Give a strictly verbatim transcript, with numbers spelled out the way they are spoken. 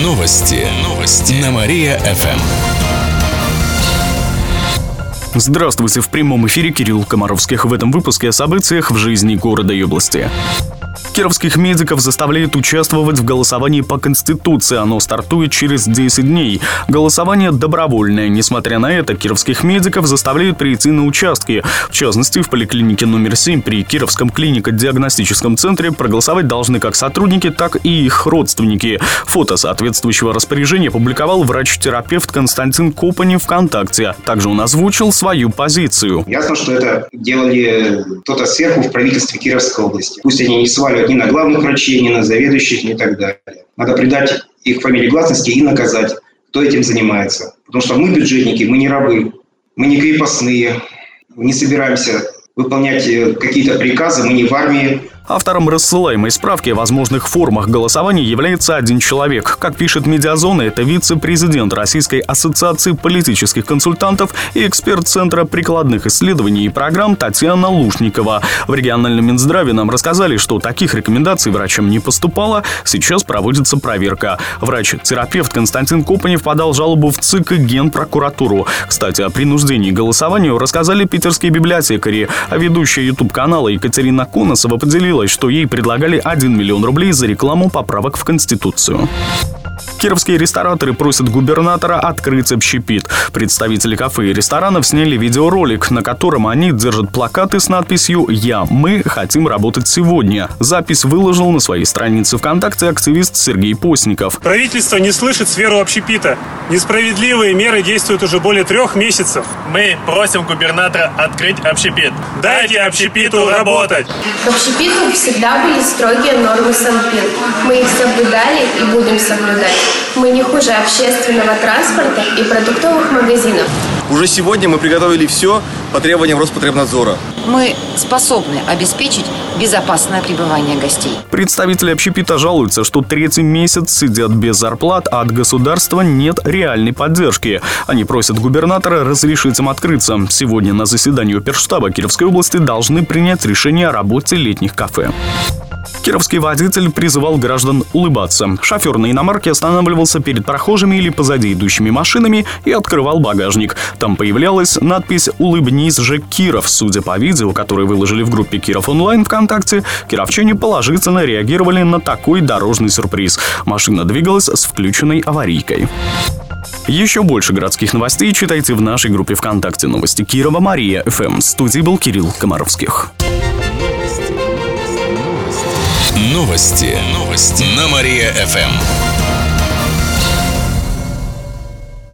Новости. Новости. На Мария-ФМ. Здравствуйте, в прямом эфире Кирилл Комаровских. В этом выпуске о событиях в жизни города и области. Кировских медиков заставляют участвовать в голосовании по Конституции. Оно стартует через десять дней. Голосование добровольное. Несмотря на это, кировских медиков заставляют прийти на участки. В частности, в поликлинике номер семь при Кировском клинико-диагностическом центре проголосовать должны как сотрудники, так и их родственники. Фото соответствующего распоряжения публиковал врач-терапевт Константин Копанев ВКонтакте. Также он озвучил свою позицию. Ясно, что это делали кто-то сверху в правительстве Кировской области. Пусть они не сваливают ни на главных врачей, ни на заведующих, ни так далее. Надо придать их фамилии гласности и наказать, кто этим занимается. Потому что мы бюджетники, мы не рабы, мы не крепостные, не собираемся выполнять какие-то приказы, мы не в армии. Автором рассылаемой справки о возможных формах голосования является один человек. Как пишет «Медиазона», это вице-президент Российской ассоциации политических консультантов и эксперт Центра прикладных исследований и программ Татьяна Лушникова. В региональном Минздраве нам рассказали, что таких рекомендаций врачам не поступало. Сейчас проводится проверка. Врач-терапевт Константин Копанев подал жалобу в ЦИК и Генпрокуратуру. Кстати, о принуждении к голосованию рассказали питерские библиотекари, а ведущая YouTube-канала Екатерина Коносова поделилась, что ей предлагали один миллион рублей за рекламу поправок в Конституцию. Кировские рестораторы просят губернатора открыть общепит. Представители кафе и ресторанов сняли видеоролик, на котором они держат плакаты с надписью «Я, мы хотим работать сегодня». Запись выложил на своей странице ВКонтакте активист Сергей Постников. Правительство не слышит сферу общепита. Несправедливые меры действуют уже более трех месяцев. Мы просим губернатора открыть общепит. Дайте общепиту работать! К общепиту всегда были строгие нормы Санпин. Мы их соблюдали и будем соблюдать. Мы не хуже общественного транспорта и продуктовых магазинов. Уже сегодня мы приготовили все по требованиям Роспотребнадзора. Мы способны обеспечить безопасное пребывание гостей. Представители общепита жалуются, что третий месяц сидят без зарплат, а от государства нет реальной поддержки. Они просят губернатора разрешить им открыться. Сегодня на заседании оперштаба Кировской области должны принять решение о работе летних кафе. Кировский водитель призывал граждан улыбаться. Шофер на иномарке останавливался перед прохожими или позади идущими машинами и открывал багажник. Там появлялась надпись «Улыбнись же, Киров». Судя по видео, которое выложили в группе Киров онлайн ВКонтакте, кировчане положительно реагировали на такой дорожный сюрприз. Машина двигалась с включенной аварийкой. Еще больше городских новостей читайте в нашей группе ВКонтакте «Новости Кирова Мария-ФМ». В студии был Кирилл Комаровских. Новости. Новости. На Мария-ФМ.